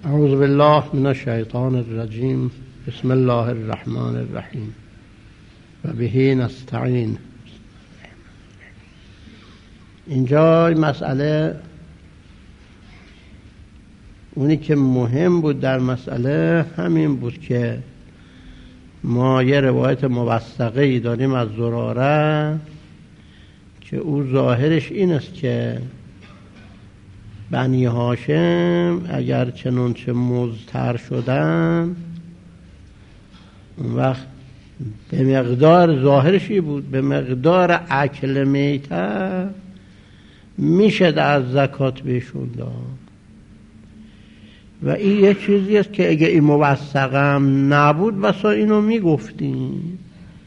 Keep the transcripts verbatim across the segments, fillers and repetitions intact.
اعوذ بالله من الشیطان الرجیم. بسم الله الرحمن الرحیم و به نستعین. اینجا مسئله اونی که مهم بود در مسئله همین بود که ما یه روایت موثقه‌ای داریم از زراره که او ظاهرش این است که بنی هاشم اگر چنانچه مضطر شدن اون وقت به مقدار ظاهرشی بود به مقدار اکل میته میشه از زکات بهشون داد. و این یه چیزی است که اگه این موثقم نبود بسا اینو میگفتیم.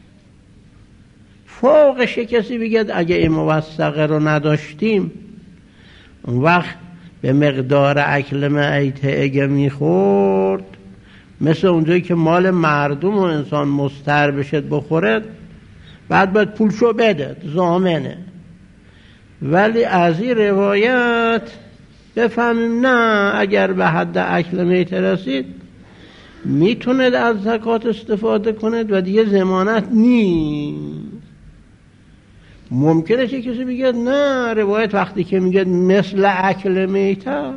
فوقش کسی بگید اگه این موثقه رو نداشتیم اون وقت به مقدار اکل میته اگه میخورد مثل اونجایی که مال مردم و انسان مضطر بشه بخورد بعد باید پولشو بده ضامنه. ولی از این روایت بفهمیم نه، اگر به حد اکل میته رسید میتوند از زکات استفاده کند و دیگه ضمانت نیست. ممکنه که کسی بگه نه، روایت وقتی که میگه مثل اکل میته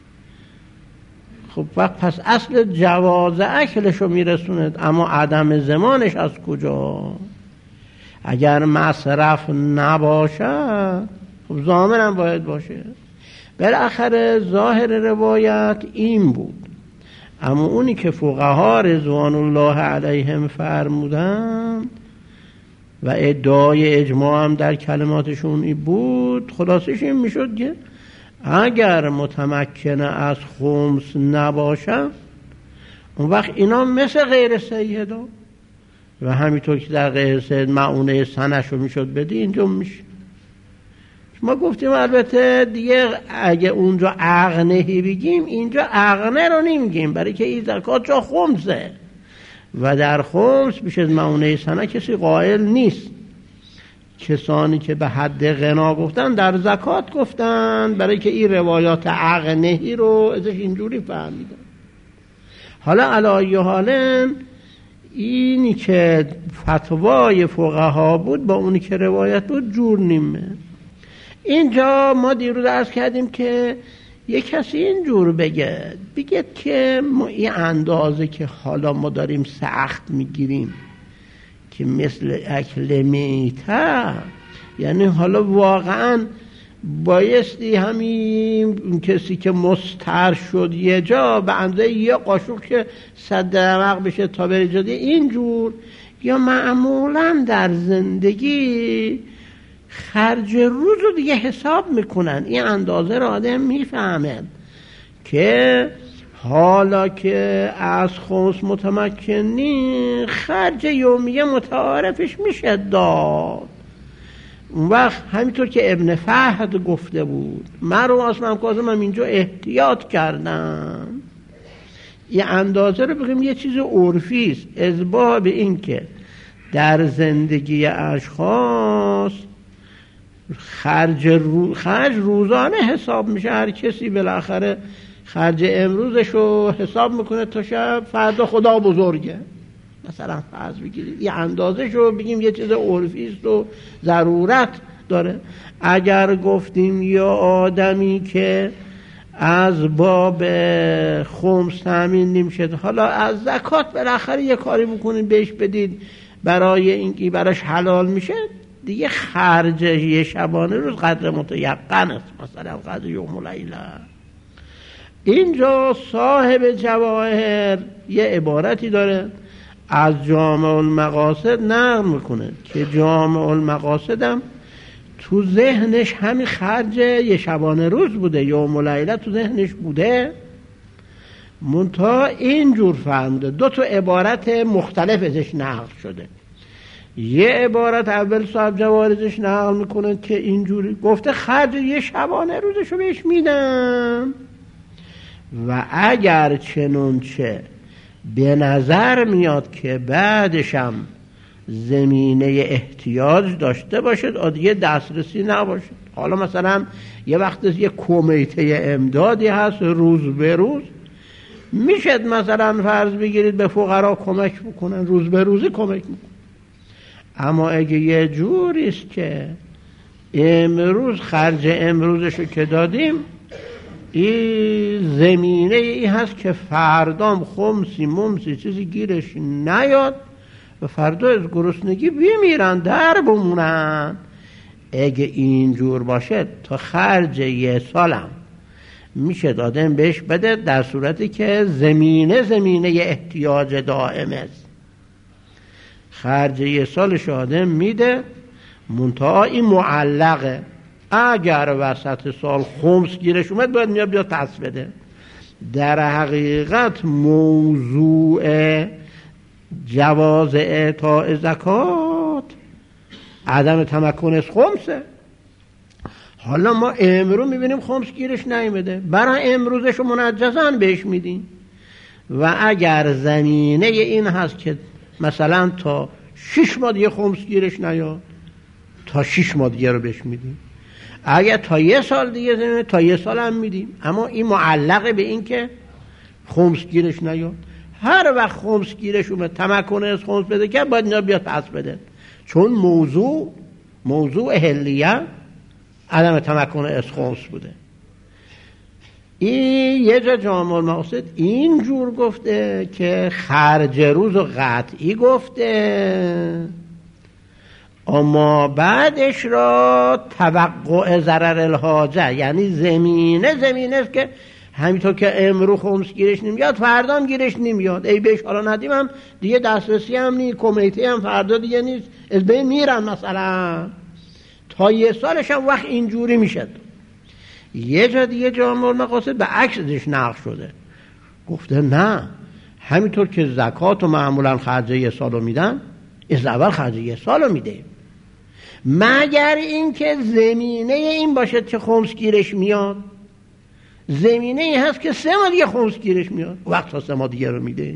خب وقت پس اصل جواز اکلشو میرسوند، اما عدم ضمانش از کجا؟ اگر مصرف نباشه خب ضامن هم باید باشه. بالاخره ظاهر روایت این بود، اما اونی که فقها رضوان الله علیهم فرمودن و ادعای اجماع هم در کلماتشون این بود، خلاصش این میشد که اگر متمکنه از خمس نباشه اون وقت اینا مثل غیر سیدا و همینطور که در غیر سید معونه سنشو میشد بدی اینجا میشه. ما گفتیم البته دیگه اگه اونجا اغنهی بگیم اینجا اغنه رو نمیگیم، برای که این زکات جا خمسه و در خمس بیش از معونه سنه کسی قائل نیست. کسانی که به حد غنا گفتن در زکات گفتن، برای که این روایات اغنهی رو ازش اینجوری فهمیدن. حالا علی حالن اینی که فتوای فقها بود با اونی که روایت بود جور نیمه. اینجا ما دیروز عرض کردیم که یک کسی اینجور بگه بگه که ما این اندازه که حالا ما داریم سخت میگیریم که مثل اکل میته، یعنی حالا واقعا بایستی همین کسی که مضطر شد یه جا به اندازه یه قاشق که صد درمق بشه تا بره جاده اینجور، یا معمولا در زندگی خرج روز رو دیگه حساب میکنن. این اندازه رو آدم میفهمه که حالا که از خمس متمکنی خرج یومیه متعارفش میشه داد. اون وقت همینطور که ابن فهد گفته بود من رو آسمم کازم اینجا احتیاط کردم، یه اندازه رو بگیم یه چیز عرفی است، ازبا به این که در زندگی اشخاص خرج, رو... خرج روزانه حساب میشه. هر کسی بالاخره خرج امروزش رو حساب میکنه تا شب فردا خدا بزرگه. مثلا فرض بگیرید یه اندازش رو بگیم یه چیز عرفی است و ضرورت داره. اگر گفتیم یا آدمی که از باب خمس تامین نمیشه، حالا از زکات بالاخره یه کاری بکنید بهش بدید برای اینکه براش حلال میشه، دیگه خرج یه شبانه روز قدر متیقن است، مثلا قدر یوم لیله. اینجا صاحب جواهر یه عبارتی داره از جامع المقاصد نقل میکنه که جامع المقاصد هم تو ذهنش همین خرج یه شبانه روز بوده، یوم لیله تو ذهنش بوده، منتها اینجور فهمده. دو تا عبارت مختلف ازش نقل شده. یه عبارت اول صاحب جواهرش نقل میکنه که اینجوری گفته خرج یه شبانه روزشو بهش میدم و اگر چنونچه به نظر میاد که بعدشم زمینه احتیاج داشته باشد دیگه دسترسی نباشد. حالا مثلا یه وقت یه کمیته امدادی هست روز به روز میشد مثلا فرض بگیرید به فقرا کمک بکنن، روز به روزی کمک میکنن. اما اگه یه جوریست که امروز خرج امروزشو که دادیم، این زمینه ای هست که فردام خمسی ممسی چیزی گیرش نیاد و فردا از گرسنگی بمیرن در بمونن. اگه اینجور باشه تا خرج یه سالم میشه دادن بهش بده، در صورتی که زمینه زمینه احتیاج دائم است. خرج یه سالش آدم میده، منتها این معلقه. اگر وسط سال خمس گیرش اومد باید میاد بیاد پس بده. در حقیقت موضوع جواز اعطاء زکات عدم تمکن از خمسه. حالا ما امروز میبینیم خمس گیرش نیامده، برای امروزش منجزن بهش میدیم. و اگر زمینه این هست که مثلا تا شش ماه دیگه خمس گیرش نیاد، تا شش ماه دیگه رو بهش میدیم. اگر تا یه سال دیگه زمینه، تا یه سال هم میدیم. اما این معلقه به این که خمس گیرش نیاد. هر وقت خمس گیرش اومد تمکن از خمس بده که باید اینا بیاد پس بده، چون موضوع موضوع اهلیه عدم تمکن از خمس بوده. این یه جا جامع المقاصد این جور گفته که خرج روز و قطعی گفته، اما بعدش را توقع ضرر الحاجه، یعنی زمینه زمینه است که همینطور که امرو خمس گیرش نمیاد فردا هم گیرش نمیاد، ای بهش حالا ندیم هم دیگه دسترسی هم نیست، کمیته هم فردا دیگه نیست، از بین میرن مثلا تا یه سالش هم وقت اینجوری میشد. یه جا دیگه جامع المقاصد به عکسش نقل شده، گفته نه، همینطور که زکات و معمولا خرج یه سالو میدن، از اول خرج یه سالو میده، مگر این که زمینه این باشه که خمس گیرش میاد. زمینه این هست که سه ماه دیگه خمس گیرش میاد، وقت تا سه ماه دیگه رو میده.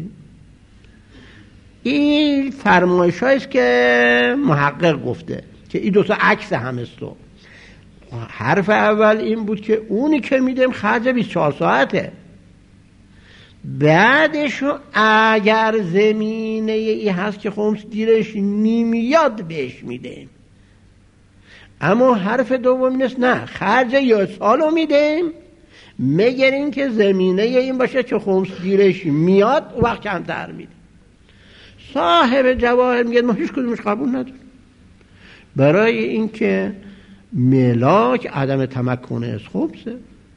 این فرمایش هاییست که محقق گفته که این دوتا عکس هم است. حرف اول این بود که اونی که میدیم خرج بیست و چهار ساعته، بعدش اگر زمینه ای هست که خمس گیرش نمیاد بهش میده. اما حرف دوم نیست، نه، خرج یه سالو میدیم مگر این که زمینه این باشه که خمس گیرش میاد وقت کمتر میده. صاحب جواهر میگه ما هیچ کدومش قبول نداریم، برای اینکه ملاک عدم تمکن از خمسه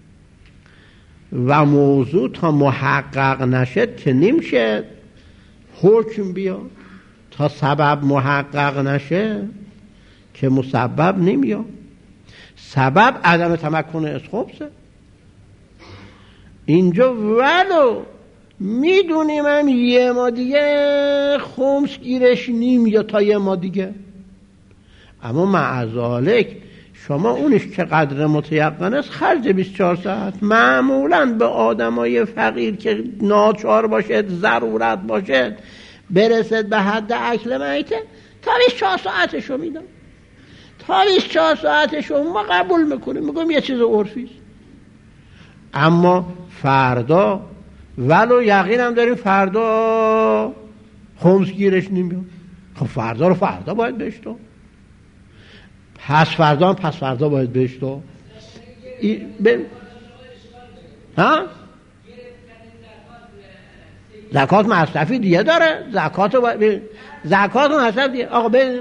و موضوع تا محقق نشد که نمیشه حکم بیاد، تا سبب محقق نشه که مسبب نمیاد. سبب عدم تمکن از خمسه. اینجا ولو میدونیم هم یه ما دیگه خمس گیرش نمیاد تا یه ما دیگه، اما معذالک شما اونش که قدر متیقن است خرج بیست و چهار ساعت. معمولا به آدمای فقیر که ناچار باشد، ضرورت باشد، برسد به حد اکل میته، تا بیست و چهار ساعتشو میدم، تا بیست و چهار ساعتشو ما قبول میکنیم، میگم یه چیز عرفی است. اما فردا ولو یقینم داریم فردا خمس گیرش نمیاد، خب فردا رو فردا باید بهش داد، پس فردا هم پس فردا باید بهش داد. ب... ها؟ زکات مصرفی دیگه داره، زکات باید... زکات مصرفی دیگه. آقا ببین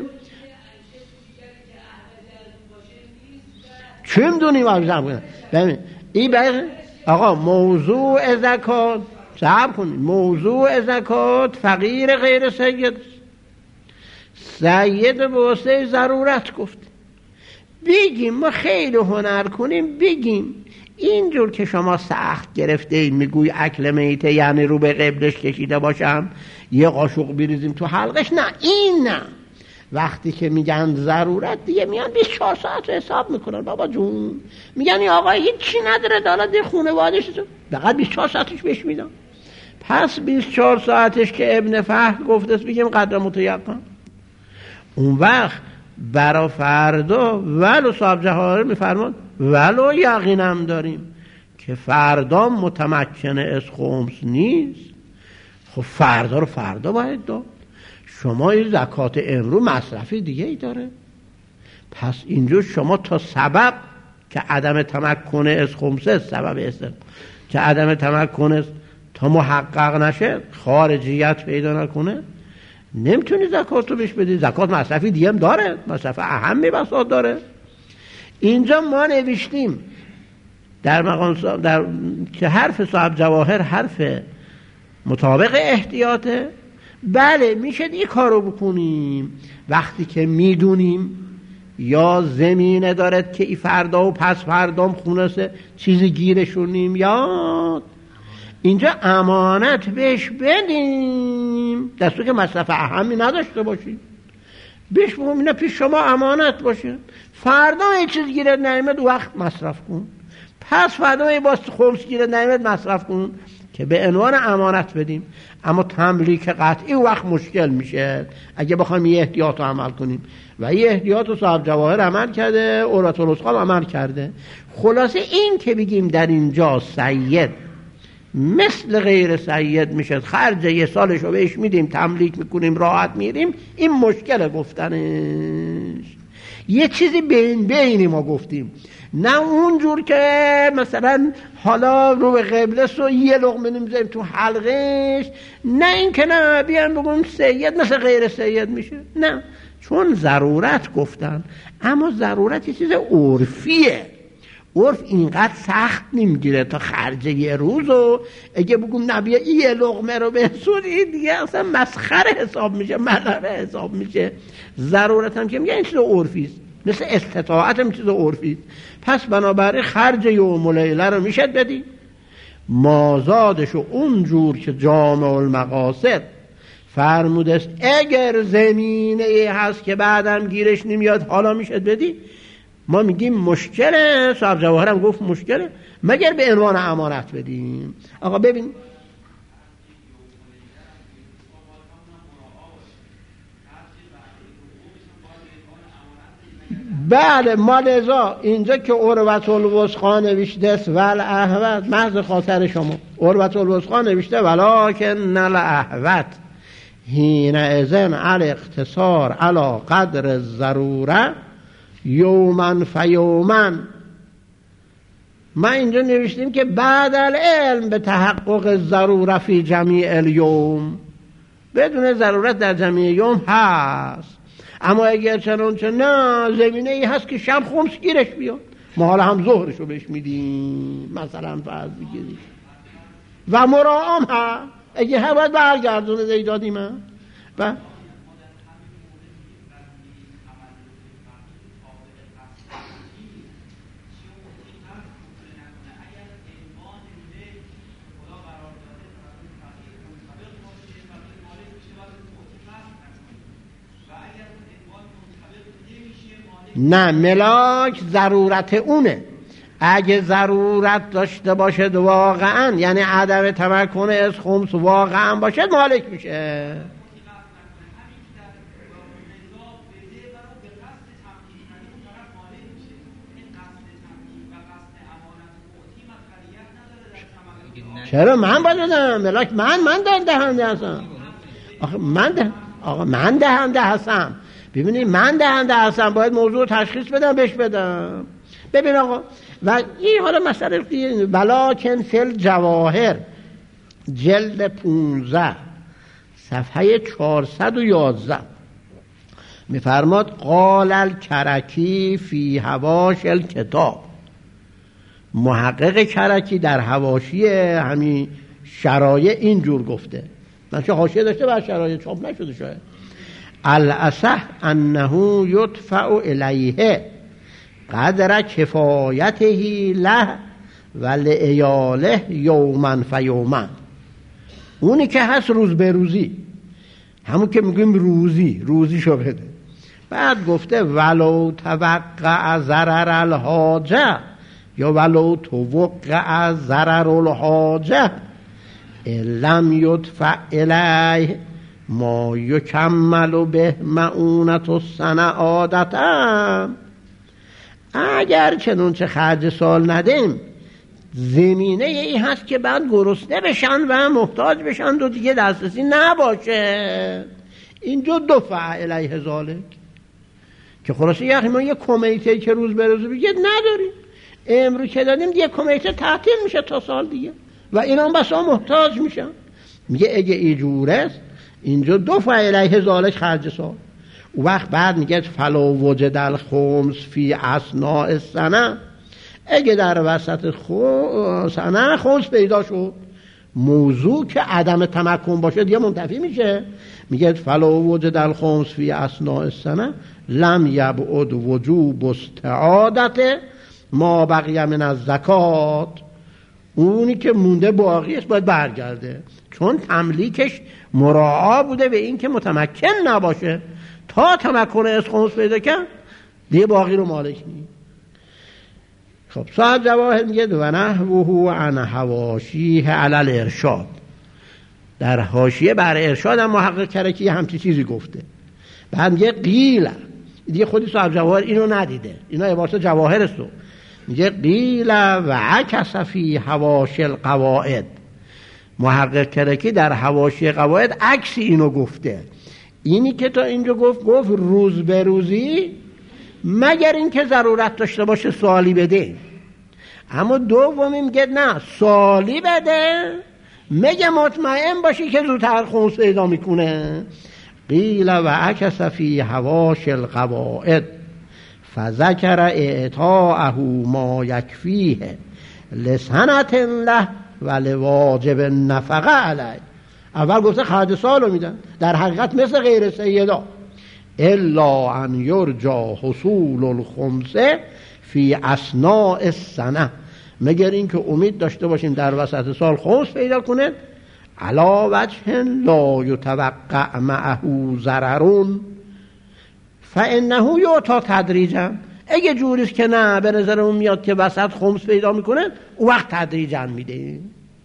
چه میدونیم ببین این ببین آقا موضوع زکات صبر کنید، موضوع زکات فقیر غیر سید، سید به واسطه ضرورت گفت. بگیم ما خیلی هنر کنیم بگیم اینجور که شما سخت گرفته اید میگوی اکل میته یعنی رو به قبلش کشیده باشم یه قاشق بریزیم تو حلقش، نه این نه. وقتی که میگن ضرورت دیگه میان بیست و چهار ساعت رو حساب میکنن. بابا جون میگن این آقا هیچ چی نداره دالا ده خونوادش فقط بیست و چهار ساعتش بهش میدن، پس بیست و چهار ساعتش که ابن فهد گفته است بگیم قدر متیقن. اون وقت برا فردا ولو صاحب جواهر میفرمان ولو یقینم داریم که فردا متمکن از خمس نیست، خب فردا رو فردا باید داد. شما این زکات امرو مصرفی دیگه ای داره. پس اینجور شما تا سبب که عدم تمکن از خمسه سبب است که عدم تمکن است تا محقق نشه، خارجیت پیدا نکنه، نمیتونی زکات رو بهش بدی. زکات مصرفی دیگه هم داره، مصرف اهمی بساط داره. اینجا ما نوشتیم در مقام در که حرف صاحب جواهر حرف مطابق احتیاطه. بله میشه این کارو بکنیم وقتی که میدونیم یا زمینه دارد که ای فردا و پس فردام خونسه چیزی گیرشون نمیاد، اینجا امانت بهش بدیم، دستور که مصرف اهمی نداشته باشیم، بهش بگم اینا پیش شما امانت باشه، فردا یه چیز گیرت نیامد وقت مصرف کن، پس فردا یه باز خمس گیرت نیامد مصرف کن، که به عنوان امانت بدیم. اما تملیک قطعی وقت مشکل میشه اگه بخوایم یه احتیاط رو عمل کنیم، و یه احتیاط رو صاحب جواهر عمل کرده، عروة الوثقی عمل کرده. خلاصه این که بگیم در اینجا سید مثل غیر سید میشه، خرج یه سالش رو بهش میدیم، تملیک میکنیم، راحت میریم، این مشکل گفتنش. یه چیزی بین بینی ما گفتیم، نه اونجور که مثلا حالا رو به قبله سو یه لقمه نمیذاریم تو حلقش، نه این که نه بیان بگم سید مثل غیر سید میشه، نه، چون ضرورت گفتن. اما ضرورت یه چیز عرفیه، عرف اینقدر سخت نمیگیره تا خرج یه روز، و اگه بگم نبیه یه لقمه رو به سوری دیگه اصلا مسخره حساب میشه، ملعبه حساب میشه. ضرورت هم که میگه این چیز عرفیست، مثل استطاعت هم چیز عرفیست. پس بنابراین خرج یوم و لیله رو میشد بدی، مازادشو اونجور که جامع المقاصد فرموده است اگر زمینه هست که بعدم گیرش نمیاد حالا میشد بدی. ما میگیم مشکله، صاحب جواهر هم گفت مشکله، مگر به عنوان امانت بدیم. آقا ببین بله، ما لذا اینجا که عروة الوثقی نوشته است والاهوت، محض خاطر شما عروة الوثقی نوشته ولکن الاهوت حینئذ الاقتصار علی قدر الضروره یومن فیومن. ما اینجا نوشتیم که بعد العلم به تحقق ضروره فی جمیع الیوم، بدون ضرورت در جمیع یوم هست. اما اگر چنانچه نه زمینه ای هست که شب خمس گیرش بیاد، ما حالا هم ظهرشو بهش میدیم مثلا فرض بگیریم، و مراعام هست اگه هم باید برگردونه دیدادیم هم و نه، ملاک ضرورت اونه. اگه ضرورت داشته باشد واقعا، یعنی عدم تمکن از خمس واقعا باشد، مالک میشه. چرا من باید بدم؟ ملاک من من دهنده هستم. آخه من ده آقا من دهنده هستم. ببینید من دهنده هستم، باید موضوع تشخیص بدم بهش بدم. ببین آقا، و این حالا مسئله ولکن فی الجواهر جلد پونزده صفحه چهارصد و یازده میفرماد قال الکرکی فی حواش الکتاب. محقق کرکی در حواشی همین شرایع اینجور گفته، من چه حاشیه داشته بر شرایع چاپ نشده شاید. الاصح انه یدفع الیه قدر کفایته له و لعیاله یومن فیومن. اونی که هست روز به روزی، همون که میگیم روزی روزی شو بده. بعد گفته ولو توقع ضرر الحاجه یا ولو توقع ضرر الحاجه لم یدفع الیه ما یکمل به معونت و سنه عادتا. اگر چنون چه خرج سال ندیم، زمینه ای هست که بعد گرسنه بشن و محتاج بشن و دیگه دسترسی نباشه. اینجا دو فعل علیه ذالک که خلاصه یعنی ما یه کمیته که روز به روز بگید نداریم، امروز که دادیم یه کمیته تعطیل میشه تا سال دیگه و اینا هم بسا محتاج میشن. میگه اگه اینجوره است اینجا دو فعل علیه ذالک خرج سال. او وقت بعد میگه فلا وجد الخمس فی اثناء السنه، اگه در وسط خو... سنه خمس پیدا شد، موضوع که عدم تمکن باشه دیگه منتفی میشه. میگه فلا وجد الخمس فی اثناء السنه لم یبعد وجوب استعادت ما بقی من الزکات، اونی که مونده باقی است باید برگرده، چون تملیکش مراعا بوده به این که متمکن نباشه. تا تمکن از خمس پیدا کرد دیگه باقی رو مالک نیست. خب صاحب جواهر میگه و نحوه عن حواشیه علی الارشاد، در حاشیه بر ارشاد هم محقق کرکی همچی چیزی گفته. بعد میگه قیل، دیگه خودی صاحب جواهر اینو ندیده، اینا عبارت جواهر است. میگه قیل و عکس فی حواشی القواعد، محقق کرکی در حواشی قواعد عکس اینو گفته. اینی که تا اینجا گفت گفت روز به روزی مگر این که ضرورت داشته باشه سوالی بده، اما دومی میگه نه سوالی بده مگه مطمئن باشی که زودتر خمس پیدا میکنه. قیل و عکس فی حواش القواعد فذکر اعطاءه ما یکفیه لسنت له و لواجب نفقه علیه. اول گفته خرج سالو میدن، در حقیقت مثل غیر سیدا الا ان یرجا حصول الخمسه فی اثناء السنه، مگر این که امید داشته باشیم در وسط سال خمس پیدا کنه. علا وجه لا یتوقع معه ضررون فانه یعطی تدریجا، اگه جوریست که نه به نظر اون میاد که وسط خمس پیدا میکنه اون وقت تدریجا میده.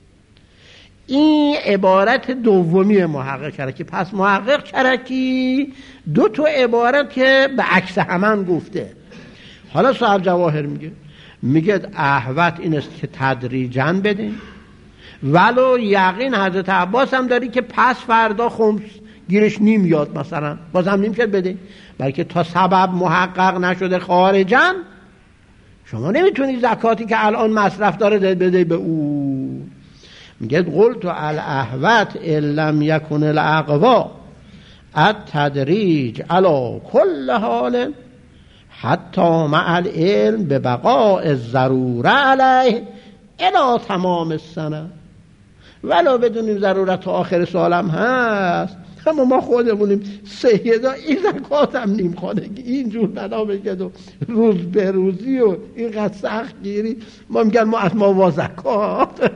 این عبارت دومی محقق کرکی. پس محقق کرکی دو تا عبارت که به عکس همان گفته. حالا صاحب جواهر میگه میگه احوت این است که تدریجاً بده، ولو یقین حضرت عباس هم داری که پس فردا خمس گیرش نمیاد مثلا بازم نمیشه بده، بلکه تا سبب محقق نشده خارجاً شما نمیتونی زکاتی که الان مصرف داره بده به او. میگه قلت الاحوت ان لم یکن الاقوا التدریج علی کل حال حتی مع العلم به بقاء الضروره علیه الی تمام السنه، ولو بدونیم ضرورت تا آخر سالم هست، اما ما خودمونیم سیدا این زکات هم نیم خانگی اینجور بنا بگید و روز به روزی و اینقدر سخت گیری، ما میگن ما از ما وا زکات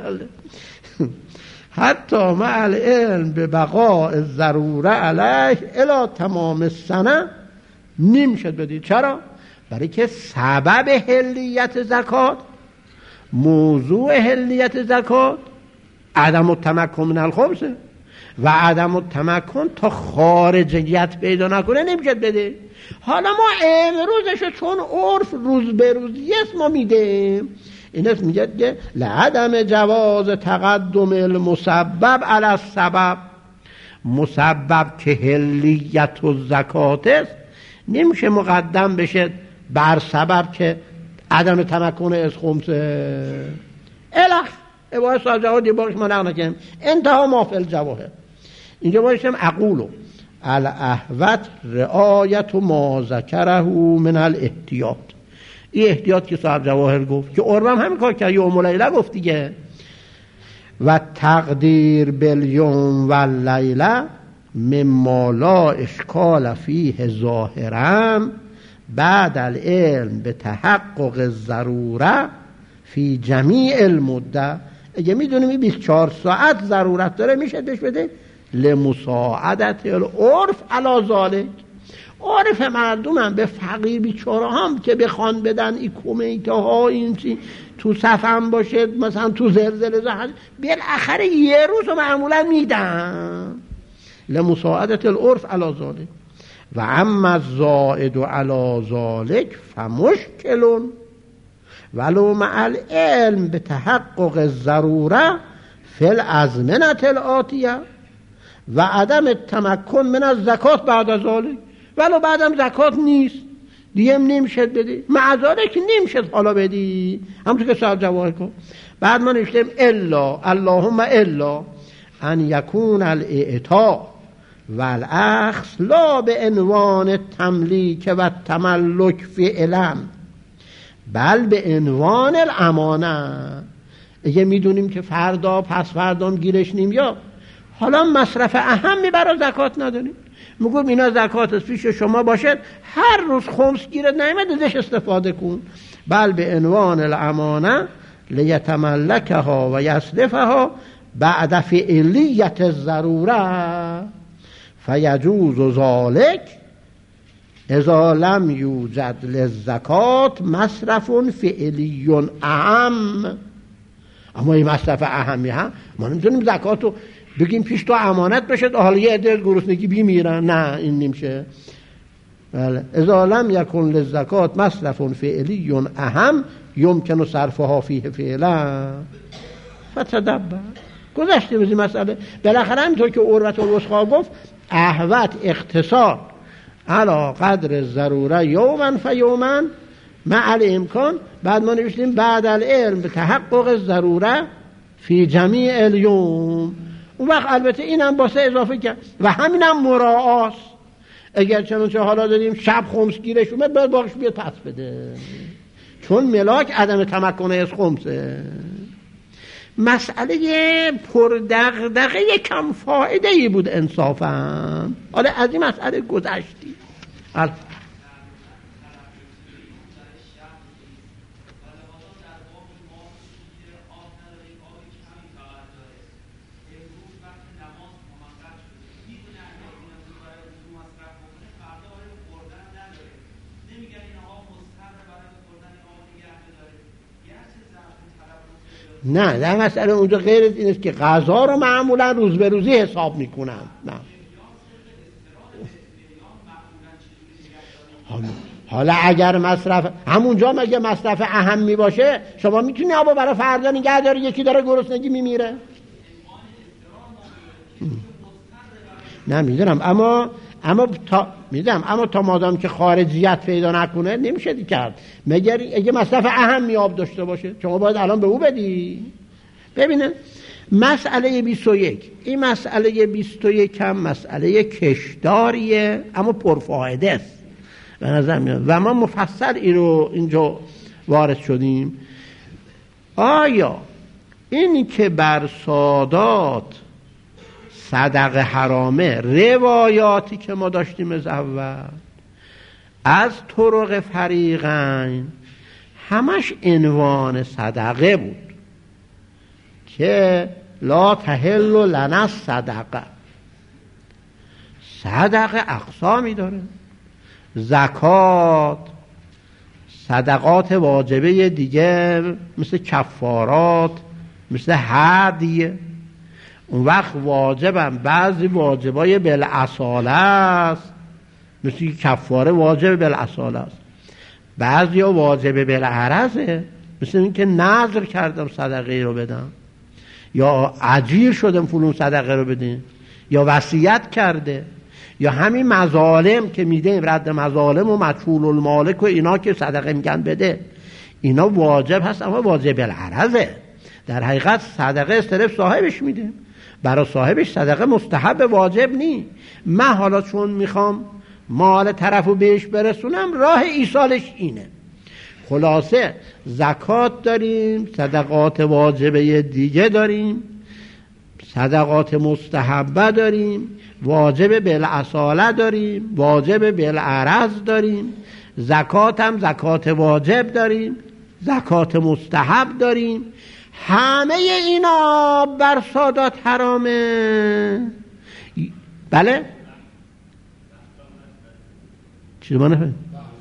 حتی مع العلم به بقاء الضروره علیه الی تمام السنه نیم شد بدید. چرا؟ برای که سبب حلیت زکات، موضوع حلیت زکات عدم التمکن من الخمسه و عدم التمکن تا خارجیت پیدا نکنه نمیشد بده. حالا ما امروزش چون عرف روز به روزی است ما میدیم. این است میگه که لعدم جواز تقدم المسبب علی السبب، مسبب که حلیت و زکات است نمیشه مقدم بشه بر سبب که عدم تمکن از خمسه. الخ عبارت صاحب جواهر یه بارش ما نقل نکنیم انتها ما فی الجواهر. اینجا باشیم اقولو الاحوت رعایت ما ذکره من الاحتیاط، این احتیاط که صاحب جواهر گفت که عربم همین کار کرد، یوم لیله گفت دیگه، و تقدیر بالیوم و لیله مما لا اشکال فیه ظاهرا بعد العلم به تحقق الضروره فی جمیع المده. اگه میدونیم این بیست و چهار ساعت ضرورت داره میشه بهش بده لمساعدت العرف علی ذالک. عرف مردم هم به فقیر بیچاره هم که بخوان بدن این کمیته ها این چی تو صف هم باشه مثلا تو زلزله زحل بالاخره یه روز معمولا میدن لمساعدت العرف علی ذالک. و اما الزائد علی ذالک فمشکلون ولو مع العلم به تحقق الضروره فی الازمنه الآتیه و عدم التمکن من از زکات بعد از ذلک، ولو بعدم زکات نیست دیگه نمیشه بدی، معذاره که نمیشه حالا بدی، همونطور که صاحب جواهر کن. بعد ما نوشتیم الا اللهم الا ان یکون الاعطاء والاخذ لا به عنوان التملیک و التملک فعلا بل به عنوان الامانه. اگه میدونیم که فردا پس فردام گیرش نمیاد، حالا مصرف اهمی برای زکات نداریم، میگم اینا زکات از پیش شما باشد، هر روز خمس گیرت نیامد ازش استفاده کن. بل به عنوان الامانه لیتملکها و یصرفها بعد فعلیت الضروره فیجوز ذلک اذا لم یوجد للزکات مصرف فعلی اهم. اما این مصرف اهمی هم ما نمیتونیم زکاتو بگیم پیش تو امانت بشه حالا یه عده گرسنگی بیمیرن، نه این نمیشه. بله اذا لم یکن للزکات مصرف فعلی اهم یمکن صرفها فیه فعلا فتدبر. گذشته بزی مسئله. بالاخره همینطور که عروة الوثقی گفت احوت اختصار علا قدر ضروره یوما فیوما مع الامکان. بعد ما نوشتیم بعد العلم به تحقق ضروره فی جمیع الیوم. اون وقت البته اینم باسه اضافه کرد و همینم مراعاست. اگر چنانچه حالا داریم شب خمس گیرش اومد باید باقیش بیاد پس بده، چون ملاک عدم تمکنه از خمسه. مسئله پردغدغه کم فایده ای بود انصافا. حالا از این مسئله گذشتی. نه در مسئله اونجا غیر از این است که غذا رو معمولا روز به روزی حساب میکنن. نه حالا اگر مصرف همونجا مگه مصرف اهمی باشه شما میتونی آبا برای فردا نگه داری، یکی داره گرسنگی میمیره. نه میدونم اما اما تا میدونم اما تا مادام که خارجیت پیدا نکنه نمیشه دی کرد. مگر اگه مصرف اهمی آب داشته باشه شما باید الان به او بدی. ببینه مسئله بیست و یک، این مسئله بیست و یک هم مسئله کشداریه اما پرفایده است به نظر میاد و ما مفصل این رو اینجا وارد شدیم. آیا این که بر سادات صدقه حرامه روایاتی که ما داشتیم از اول از طرق فریقین همش عنوان صدقه بود که لا تحل لنا صدقه. صدقه اقسامی داره، زکات، صدقات واجبه دیگه مثل کفارات، مثل هدیه. اون وقت واجبم بعضی واجبای بالاصاله است، مثل کفاره واجب بالاصاله است، بعضی ها واجب بالعرضه، مثل این که نذر کردم صدقه رو بدم، یا اجیر شدم فلون صدقه رو بدیم، یا وصیت کرده، یا همین مظالم که میده رد مظالم و مدفول المالک و اینا که صدقه میگن بده، اینا واجب هست اما واجب بالعرضه. در حقیقت صدقه صرف صاحبش میده، برای صاحبش صدقه مستحب واجب نی. من حالا چون میخوام مال طرفو بهش برسونم راه ایصالش اینه. خلاصه زکات داریم، صدقات واجبه دیگه داریم، صدقات مستحبه داریم، واجب بالاصاله داریم، واجب بالعرض داریم، زکات هم زکات واجب داریم، زکات مستحب داریم. همه اینا بر سادات حرامه. بله چی ما نفهم؟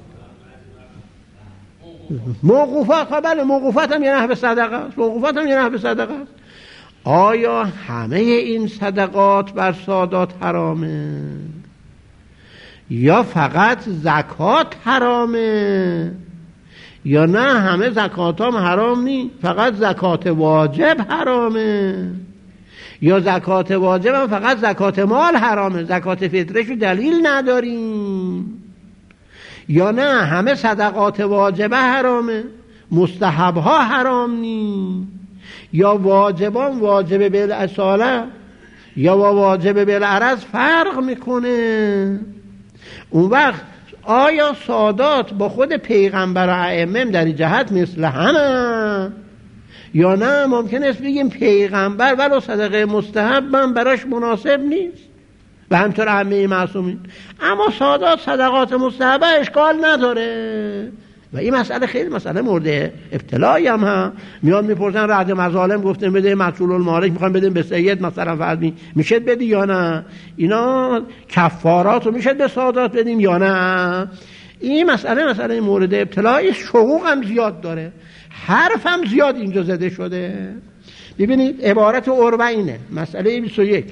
موقوفات. بله موقوفات هم یه نحو صدقه است، موقوفات هم یه نحو صدقه است. آیا همه این صدقات بر سادات حرامه یا فقط زکات حرامه یا نه همه زکات هم حرام نی، فقط زکات واجب حرامه، یا زکات واجب هم فقط زکات مال حرامه، زکات فطرشو دلیل نداریم، یا نه همه صدقات واجبه حرامه، مستحب ها حرام نی، یا واجبان واجب بالاصاله یا واجب بالعرض فرق میکنه. اون وقت آیا سادات با خود پیغمبر و ائمه در این جهت مثل همه، یا نه ممکن است بگیم پیغمبر ولو صدقه مستحب من براش مناسب نیست و همطور ائمه معصومین، اما سادات صدقات مستحبه اشکال نداره. و این مسئله خیلی مسئله مورد ابتلایی هم هم میان میپرسن رد مظالم گفتن بده مسئول المالک میخوان بدیم به سید مثلا فرض میشه بدی یا نه، اینا کفارات رو میشه به سادات بدیم یا نه. این مسئله مسئله مورد ابتلایی، شقوق هم زیاد داره، حرف هم زیاد اینجا زده شده. ببینید عبارت عروه اینه، مسئله بیست و یک،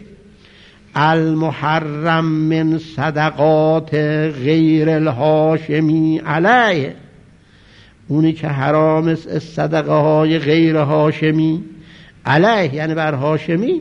المحرم من صدقات غیر الهاشمی علیه، اونی که حرام است صدقه های غیر هاشمی علیه یعنی بر هاشمی،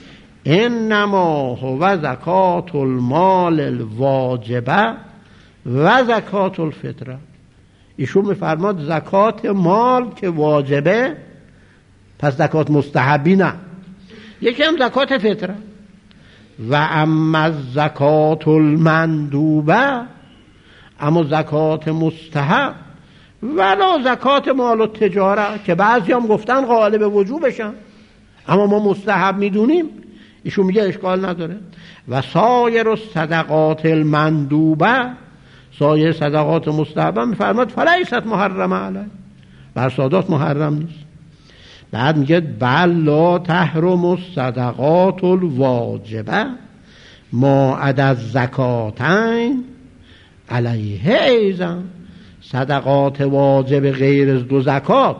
انما هو زکات المال الواجبه و زکات الفطره. ایشون میفرماد زکات مال که واجبه پس زکات مستحبی نه، یکی هم زکات فطره. و اما زکات المندوبه، اما زکات مستحب ولا زکات مال و تجاره که بعضی هم گفتن غالب وجوبشن اما ما مستحب میدونیم، ایشون میگه اشکال نداره. و سایر الصدقات المندوبه، سایر صدقات مستحبه میفرماد فلیست محرمه علیه، بر سادات محرم نیست. بعد میگه بل لا تحرم الصدقات الواجبه ما عدا الزکاتین علیه ایضا، صدقات واجب غیر از دو زکات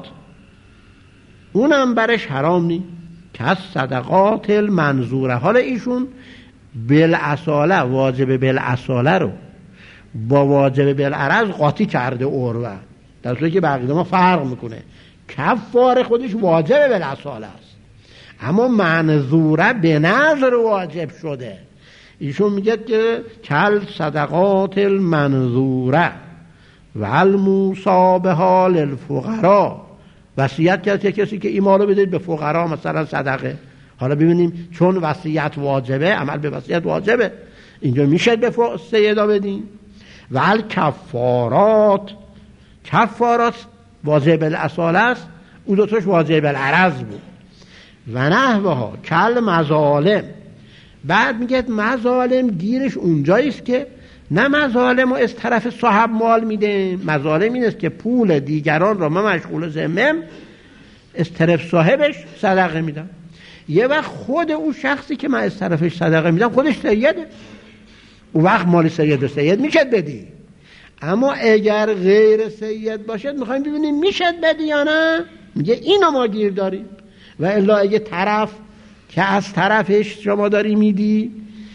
اونم برش حرام نی که از صدقات المنظوره. حالا ایشون بالاصاله واجب بالاصاله رو با واجب بالعرض قاطی کرده عروه، در صورتی که بقیه ما فرق میکنه. کفاره خودش واجب بالاصاله است اما منظوره به نظر واجب شده. ایشون میگه که کل صدقات المنظوره و الموصی بها للفقراء، وصیت کرد کسی که این مالو بدید به فقرا مثلا صدقه. حالا ببینیم چون وصیت واجبه، عمل به وصیت واجبه، اینجا میشه به سیدا بدین. و الکفارات، کفارات واجب الاصاله است، اون دو تاش واجب العرض بود. و نحوها کل مظالم، بعد میگه مظالم گیرش اونجاییست که نه مظالم رو از طرف صاحب مال میده، مظالم این است که پول دیگران را من مشغول ذمم از طرف صاحبش صدقه میدم. یه وقت خود اون شخصی که من از طرفش صدقه میدم خودش سیده، اون وقت مال سید و سید میشد بدی. اما اگر غیر سید باشد میخوایم ببینیم میشد بدی یا نه، میگه اینو ما گیر داریم. و الا اگه طرف که از طرفش شما داری میدی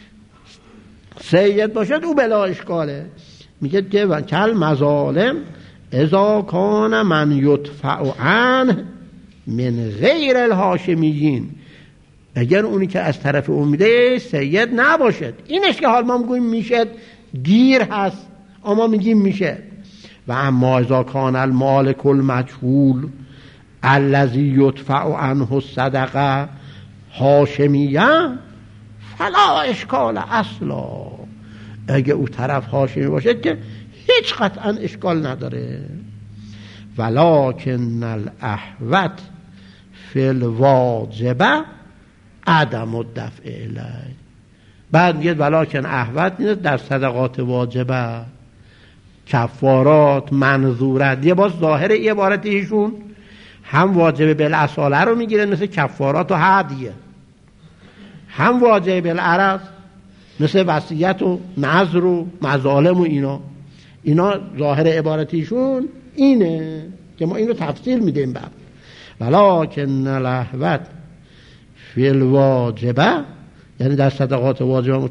سید باشد او بلا اشکاله. میگه که و کل مظالم اذا کان من یدفع عنه من غیر الهاشمیین، اگر اونی که از طرف اون میده سید نباشد، اینش که حال ما میگویم میشد گیر هست اما میگیم میشه. و اما اذا کان المالک المجهول الذی یدفع عنه الصدقه هاشمیه فلا اشکال اصلا، اگه او طرف هاشمی باشه که هیچ قطعا اشکال نداره. ولکن الاحوط فی الواجبه عدم الدفع الیه. بعد میگه ولکن احوط نیست در صدقات واجبه، کفارات، منظورت. یه باز ظاهر یه عبارت ایشون هم واجب بالاصاله رو میگیره مثل کفارات و هدیه، هم واجب بالعرض مثل وصیت و نذر و مظالم و اینا. اینا ظاهر عبارتیشون اینه که ما اینو تفصیل میدیم بعد. ولکن الاحوط فی الواجبه، یعنی در صدقات واجبه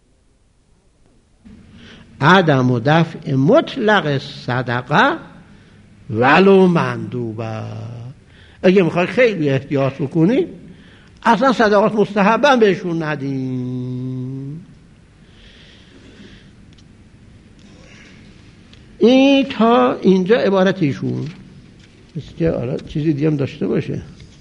عدم و دفع مطلق صدقه ولو مندوبه. اگه میخوای خیلی احتیاط بکنی اصلا صدقات مستحبا بهشون ندین. این تا اینجا عبارت ایشون. است که آره چیزی دیگه هم داشته باشه.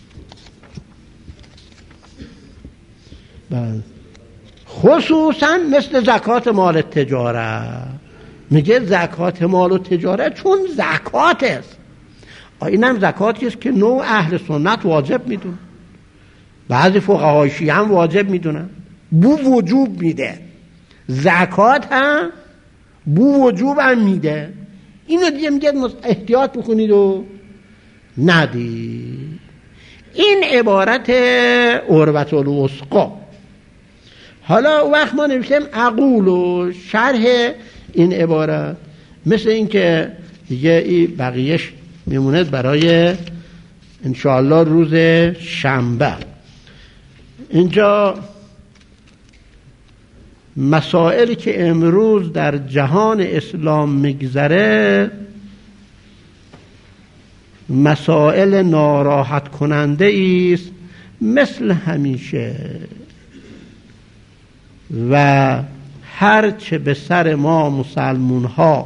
بله. خصوصا مثل زکات مال تجاره، میگه زکات مال و تجاره چون زکات است. اینم زکاتی است که نوع اهل سنت واجب میدون، بعضی فقهای شیعه هم واجب میدونن، بو وجوب میده. زکات هم بو وجوب هم میده. اینو دیگه میگه احتیاط بکنید و ندید. این عبارت عروة الوثقی. حالا وقت ما نوشتیم اقول و شرح این عبارت مثل این که دیگه این بقیهش میموند برای انشاءالله روز شنبه. اینجا مسائلی که امروز در جهان اسلام میگذره مسائل ناراحت کننده است مثل همیشه، و هرچه به سر ما مسلمون ها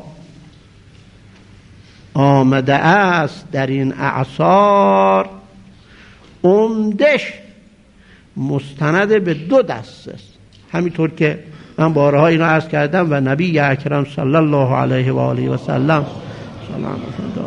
آمده است در این اعصار عمدش مستند به دو دست است. همینطور که من بارها اینو عرض کردم و نبی اکرم صلی الله علیه و آله و سلم سلام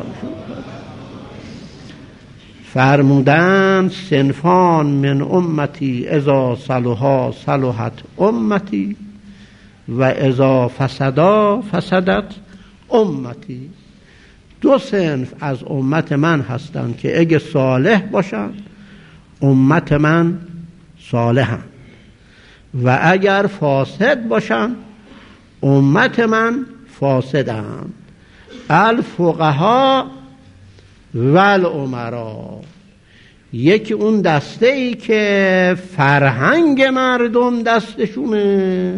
فرمودند صنفان من امتی اذا صلحا صلحت امتی و اذا فسدا فسدت امتی. دو صنف از امت من هستند که اگه صالح باشند امت من صالحند و اگر فاسد باشند امت من فاسدند. الفقها و الامرا. یکی اون دسته ای که فرهنگ مردم دستشونه،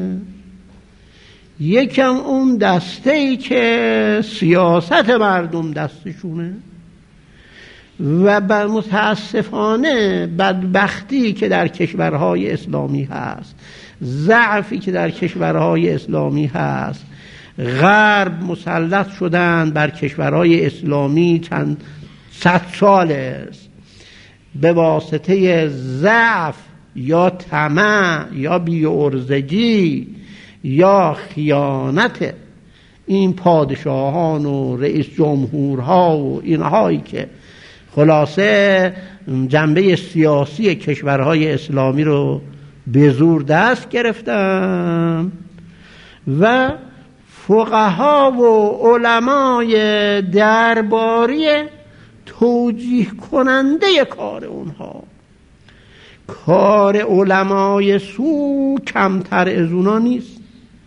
یکم اون دسته ای که سیاست مردم دستشونه. و بر متاسفانه بدبختی که در کشورهای اسلامی هست، ضعفی که در کشورهای اسلامی هست، غرب مسلط شدن بر کشورهای اسلامی چند صد سال است به واسطه ضعف یا طمع یا بی‌عرضگی یا خیانت این پادشاهان و رئیس جمهورها و اینهایی که خلاصه جنبه سیاسی کشورهای اسلامی رو به زور دست گرفتن. و فقها و علمای درباری توجیه کننده کار اونها. کار علمای سو کمتر از اونا نیست.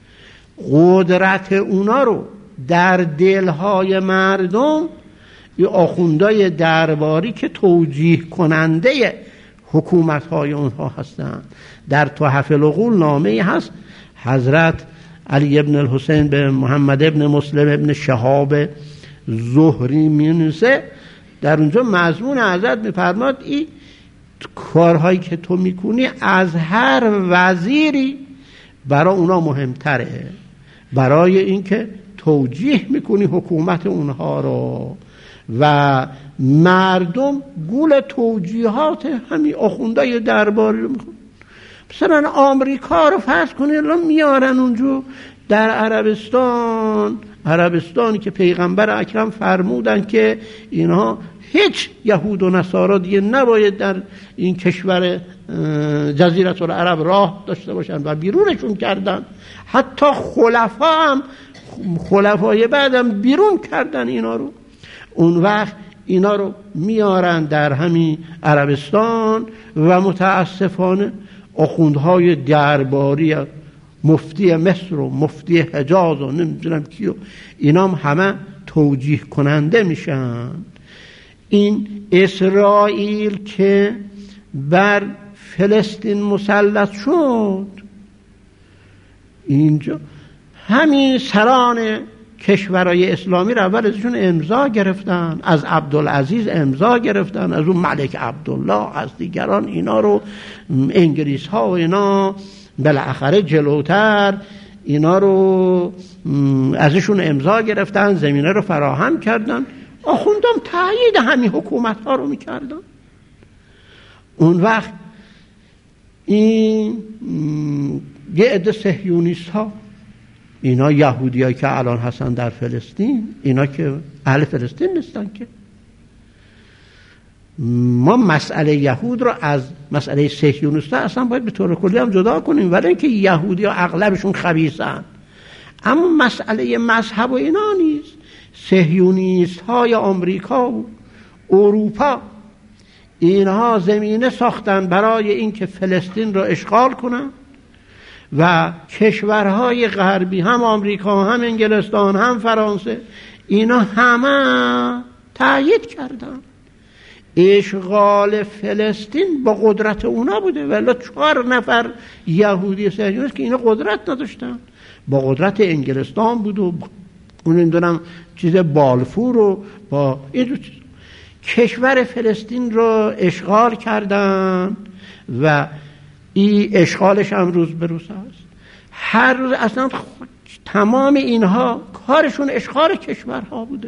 قدرت اونا رو در دلهای مردم یه آخوندای درباری که توجیه کننده حکومتهای اونها هستند. در تحف العقول نامه هست حضرت علی ابن الحسین به محمد ابن مسلم ابن شهاب زهری مینویسه، در اونجا مضمون حضرت میفرماد این کارهایی که تو میکنی از هر وزیری برای اونا مهمتره، برای اینکه توجیه میکنی حکومت اونها رو و مردم گول توجیهات همین آخوندهای درباری رو میخون. مثلا آمریکا رو فرض کنید الان میارن اونجا در عربستان، عربستانی که پیغمبر اکرم فرمودن که اینها هیچ یهود و نصارا دیگه نباید در این کشور جزیره العرب راه داشته باشن و بیرونشون کردن. حتی خلفا هم خلفای بعدم بیرون کردن اینا رو. اون وقت اینا رو میارن در همین عربستان و متاسفانه آخوندهای درباری مفتی مصر و مفتی حجاز و نمیدونم کیو اینا هم همه توجیه کننده میشن. این اسرائیل که بر فلسطین مسلط شد، اینجا همین سران کشورهای اسلامی رو اول ازشون امضا گرفتن، از عبدالعزیز امضا گرفتن، از اون ملک عبدالله، از دیگران. اینا رو انگلیس ها و اینا بالاخره جلوتر اینا رو ازشون امضا گرفتن، زمینه رو فراهم کردن. آخوندم تایید همین حکومت ها رو میکردن. اون وقت این یه عده صهیونیست ها، اینا یهودی هایی که الان هستن در فلسطین، اینا که اهل فلسطین نیستن که. ما مسئله یهود رو از مسئله صهیونیست ها اصلا باید به طور کلی هم جدا کنیم، ولی اینکه یهودی ها اغلبشون خبیثن، اما مسئله مذهب و اینا نیست. صهیونیست های آمریکا و اروپا اینها زمینه ساختن برای اینکه فلسطین رو اشغال کنن و کشورهای غربی، هم آمریکا هم انگلستان هم فرانسه، اینا همه تأیید کردن. اشغال فلسطین با قدرت اونا بوده، ولی چهار نفر یهودی صهیونیست که اینا قدرت نداشتن، با قدرت انگلستان بود و اون نمیدونم چیز بالفور رو با این دو چیز کشور فلسطین رو اشغال کردن و این اشغالش هم روز به روز هست. هر روز اصلا تمام اینها کارشون اشغال کشورها بوده،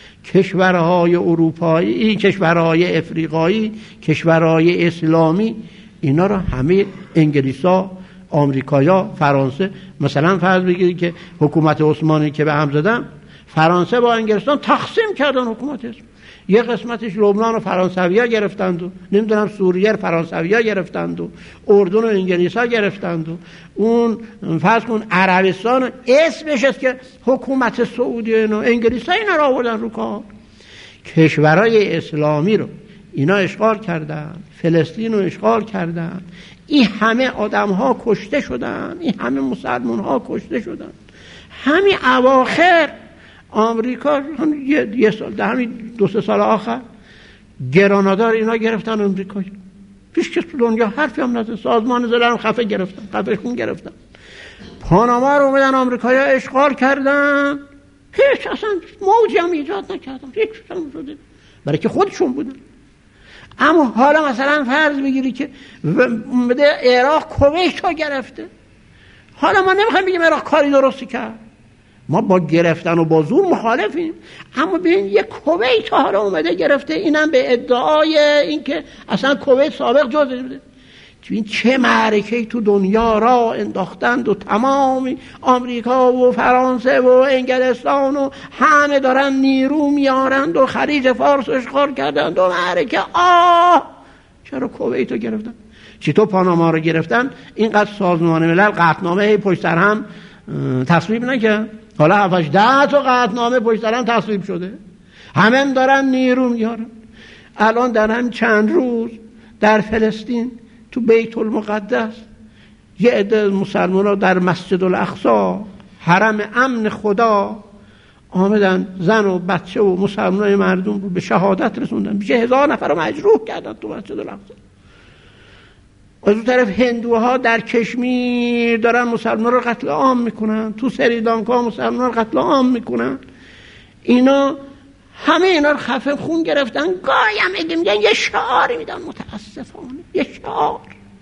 کشورهای اروپایی، کشورهای افریقایی، کشورهای اسلامی. اینا رو همه انگلیسا، آمریکایا، فرانسه، مثلا فرض بگیرید که حکومت عثمانی که به هم زدن، فرانسه با انگلستان تقسیم کردن حکومت اسلامی. یه قسمتش لبنان و فرانسوی‌ها گرفتند و نمیدونم سوریه رو فرانسوی‌ها گرفتند و اردن و انگلیس‌ها گرفتند و اون فرض کن عربستان اسمش است که حکومت سعودی و انگلیس‌ها اینا رو آوردن رو کار. کشورهای اسلامی رو اینا اشغال کردن، فلسطین رو اشغال کردن. این همه آدم‌ها کشته شدن، این همه مسلمان‌ها کشته شدن. همین اواخر آمریکا یه, یه سال در همین دو سه سال آخر گرانادار اینا گرفتن آمریکا. پیش که تو دنیا حرفی هم نزد، سازمان زلم خفه گرفتن، خفه خون گرفتن. پاناما رو اومدن آمریکایی‌ها اشغال کردن، هیچ اصلا موجی هم ایجاد نکردن، هیچ هم شده، برای که خودشون بودن. اما حالا مثلا فرض بگیری که اومده عراق کویت رو گرفته. حالا ما نمیخوایم بگیم عراق کاری درستی کرد، ما با گرفتن و با زور مخالفیم، اما ببین یک کویت حالا اومده گرفته، اینم به ادعای اینکه اصلا کویت سابق جزء بوده. ببین چه معرکه‌ای تو دنیا را انداختند و تمام آمریکا و فرانسه و انگلستان و همه دارن نیرو میارند و خلیج فارس اشغال کردند و معرکه. آه چرا کویت رو گرفتن؟ چطور پاناما رو گرفتن؟ اینقدر سازمان ملل قطعنامه پشت سر هم تصویب نکرد؟ حالا هفتش ده تا قطعنامه پشت سر هم تصویب شده، همه هم دارن نیرو میارن. الان در هم چند روز در فلسطین تو بیت المقدس یه عده مسلمان‌ها در مسجد الاقصی، حرم امن خدا، آمدن زن و بچه و مسلمانای مردم رو به شهادت رسوندن، بیش هزار نفر رو مجروح کردن تو مسجد الاقصی. از اون طرف هندوها در کشمیر دارن مسلمان رو قتل عام میکنن، تو سریلانکا مسلمان رو قتل عام میکنن. اینا همه اینا رو خفه خون گرفتن. گاهی هم اگه میگن یه شعاری میدن، متاسفانه یه شعار،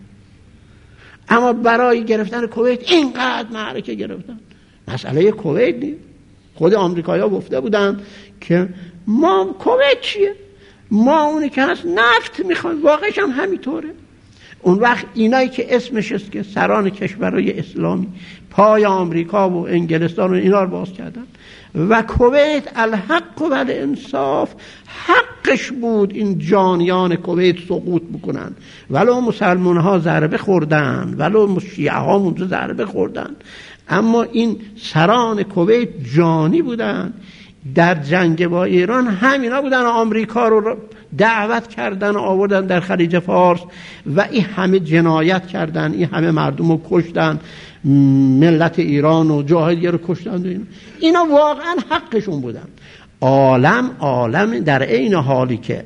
اما برای گرفتن کویت اینقدر معرکه گرفتن. مسئله کویت نیست، خود آمریکایی‌ها گفته بودن که ما کویت چیه، ما اونی که هست نفت میخوایم، واقعش هم همینطوره. اون وقت اینایی که اسمش است که سران کشورهای اسلامی پای آمریکا و انگلستان و اینا رو باز کردن و کویت الحق و الانصاف حقش بود این جانیان کویت سقوط بکنن، ولو مسلمان ها ضربه خوردن، ولو شیعه ها اونجا ضربه خوردن، اما این سران کویت جانی بودن. در جنگ با ایران همینا بودن، آمریکا رو دعوت کردن و آوردن در خلیج فارس و این همه جنایت کردن، این همه مردم رو کشتن، ملت ایران و جاهای رو کشتن و اینا. اینا واقعا حقشون بودن. عالم عالم در عین حالی که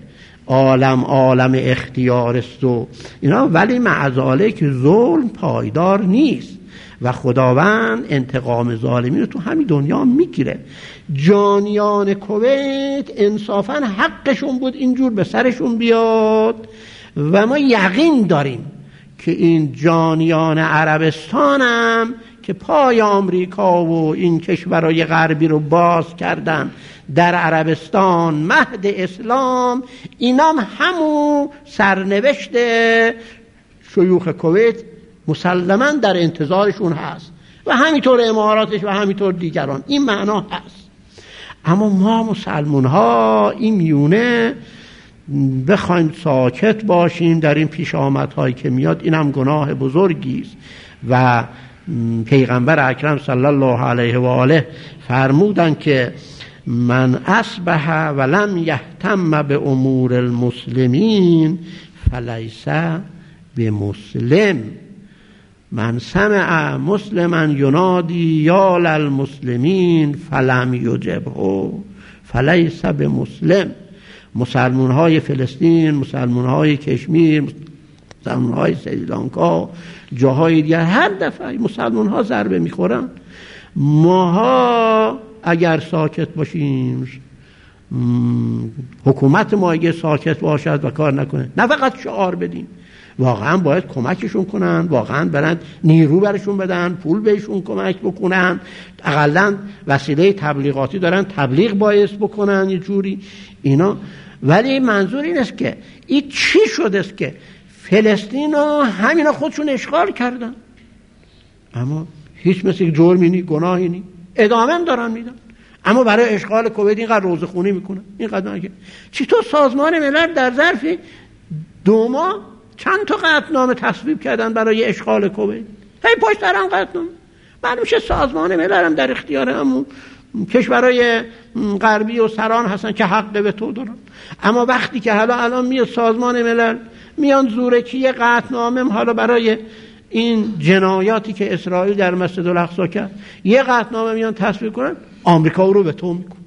عالم عالم اختیار است و اینا، ولی معذاله که ظلم پایدار نیست و خداوند انتقام ظالمین رو تو همین دنیا میگیره. جانیان کویت انصافا حقشون بود اینجور به سرشون بیاد و ما یقین داریم که این جانیان عربستان هم که پای آمریکا و این کشورهای غربی رو باز کردن در عربستان مهد اسلام، اینام همون سرنوشت شیوخ کویت مسلماً در انتظارشون هست و همینطور اماراتش و همینطور دیگران، این معنا هست. اما ما مسلمون ها این میونه بخوایم ساکت باشیم در این پیش آمدهایی که میاد، اینم گناه بزرگی است و پیغمبر اکرم صلی الله علیه و آله فرمودن که من اصبح ولم یهتم به امور المسلمین فلیس بمسلم، من سمع مسلما ینادی یا للمسلمین فلم یجبه فلیس بمسلم. مسلمان های فلسطین، مسلمان های کشمیر، مسلمان های سریلانکا، جاهای دیگر، هر دفعه مسلمان ها ضربه میخورن. ماها اگر ساکت باشیم، حکومت ما اگر ساکت باشد و کار نکنه، نه فقط شعار بدیم، واقعا باید کمکشون کنن، واقعا برند نیرو برشون بدن، پول بهشون کمک بکنن، اقلا وسیله تبلیغاتی دارن تبلیغ باعث بکنن یه جوری اینا. ولی منظور این است که این چی شده است که فلسطین ها همینا خودشون اشغال کردن، اما هیچ مثل جرمی نی، گناهی نی، ادامه دارن میدن، اما برای اشغال کویت اینقدر روزخونی میکنن، اینقدر نگه. چطور سازمان ملل در ظرف دو ماه چند تا قطعنامه تصویب کردن برای اشغال کویت؟ هی پشت سر هم قطعنامه. معلوم شه سازمان ملل هم در اختیار همون کشورهای غربی و سران هستن که حق به تو دارن. اما وقتی که حالا الان میاد سازمان ملل میان زورکی قطعنامه حالا برای این جنایاتی که اسرائیل در مسجد الاقصی کرد یه قطعنامه میان تصویب کنن، آمریکا رو به تو میکنه.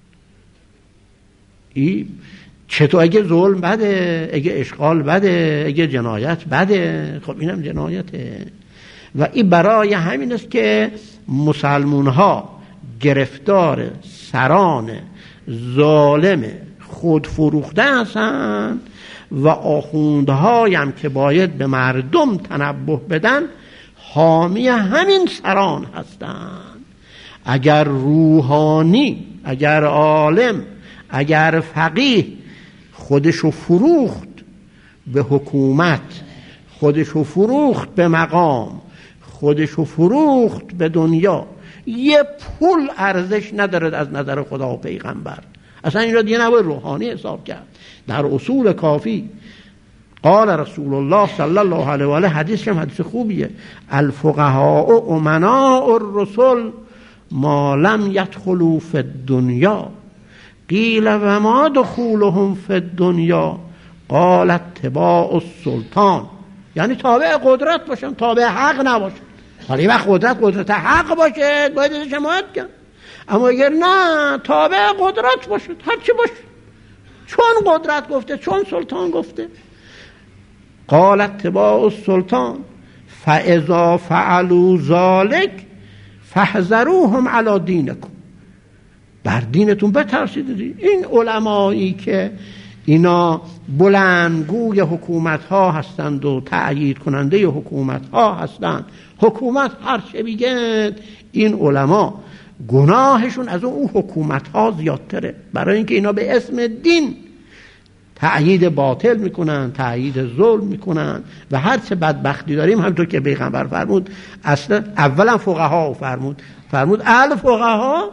این چطور؟ اگه ظلم بده، اگه اشغال بده، اگه جنایت بده، خب اینم جنایته. و این برای همین است که مسلمون ها گرفتار سران ظالم خودفروخته هستند و آخوندهایی هم که باید به مردم تنبه بدن حامی همین سران هستند. اگر روحانی، اگر عالم، اگر فقیه خودشو فروخت به حکومت، خودشو فروخت به مقام، خودشو فروخت به دنیا، یه پول ارزش ندارد از نظر خدا و پیغمبر. اصلا این را دیگه نباید روحانی حساب کرد. در اصول کافی قال رسول الله صلی الله علیه و آله، حدیث هم حدیث خوبیه، الفقهاء امناء الرسل ما لم یدخلوا فی الدنیا قیل و ما دخولهم فی الدنیا قال اتباع السلطان. یعنی تابع قدرت باشم، تابع حق نباشم. حالا وقت قدرت قدرت حق باشه باید ازش حمایت کرد، اما اگر نه تابع قدرت باشد، هرچی باشه، چون قدرت گفته، چون سلطان گفته. قال اتباع السلطان فاذا فعلوا ذلك فاحذروهم علی دینکم، بر دینتون بترسید. این علمایی که اینا بلندگوی حکومت ها هستند و تأیید کننده حکومت ها هستند، حکومت هر چه بگه، این علما گناهشون از اون حکومت ها زیادتره، برای اینکه اینا به اسم دین تأیید باطل میکنن، تأیید ظلم میکنن و هر چه بدبختی داریم. همونطور که پیغمبر فرمود، اصلا اولا فقها فرمود فرمود الفقها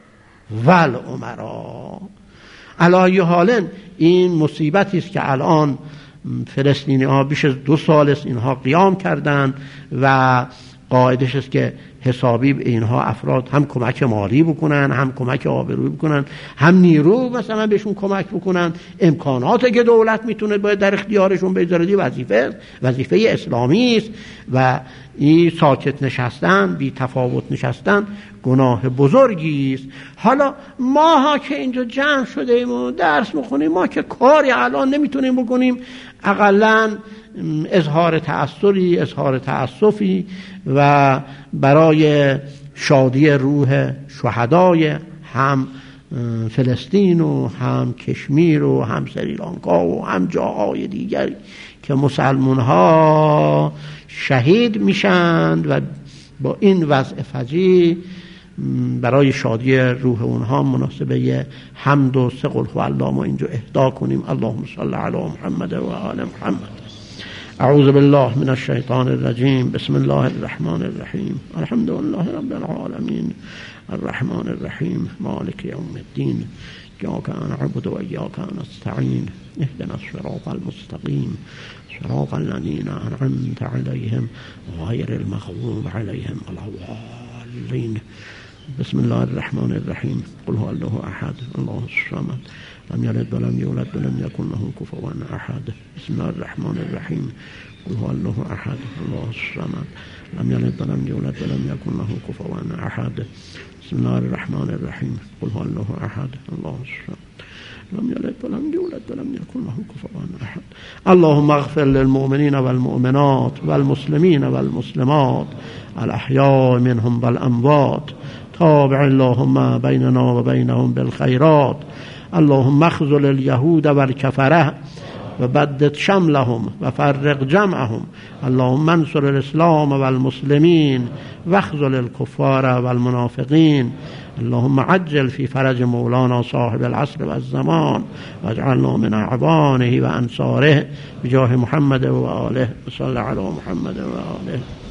والامرا. علی حال این مصیبتی است که الان فلسطینی ها بیش از دو سال است اینها قیام کردند و قاعدش است که حسابی به اینها افراد هم کمک مالی بکنن، هم کمک آبرویی بکنن، هم نیرو مثلا بهشون کمک بکنن. امکاناتی که دولت میتونه باید در اختیارشون بذاره وظیفه وظیفه اسلامی است و این ساکت نشستن، بی تفاوت نشستن گناه بزرگی است. حالا ماها که اینجا جمع شده ایم و درس میخونیم، ما که کاری الان نمیتونیم بکنیم، اقلاً اظهار تأثری، اظهار تأسفی و برای شادی روح شهدای هم فلسطین و هم کشمیر و هم سریلانکا و هم جاهای دیگری که مسلمان ها شهید میشند و با این وضع فجیع برای شادی روح اونها مناسبه حمد و سه قل هو الله ما اینجا اهدا کنیم. اللهم صل علی محمد و آل محمد. اعوذ بالله من الشیطان الرجیم. بسم الله الرحمن الرحیم. الحمد لله رب العالمین الرحمن الرحیم مالک یوم الدین. ایاک نعبد و ایاک نستعین. اهدنا الصراط المستقیم صراط الذین انعمت علیهم غیر المغضوب علیهم ولا الضالین. بسم الله الرحمن الرحیم. قل هو الله احد الله الصمد لم يلد ولم يولد ولم يكن له كفوا احد. بسم الله الرحمن الرحیم. قل هو الله احد الله الصمد لم يلد ولم يولد ولم يكن له كفوا احد. بسم الله الرحمن الرحیم. قل هو الله احد الله الصمد لم يلد ولم يولد ولم يكن له كفوا احد. اللهم اغفر للمؤمنين والمؤمنات والمسلمين والمسلمات الاحياء منهم والاموات. تابع اللهم بيننا وبينهم بالخيرات. اللهم اخذل اليهود والكفره وبدد شملهم وفرق جمعهم. اللهم انصر الاسلام والمسلمين واخذل الكفار والمنافقين. اللهم عجل في فرج مولانا صاحب العصر والزمان واجعلنا من اعوانه وانصاره بجاه محمد وآله. صل على محمد وآله.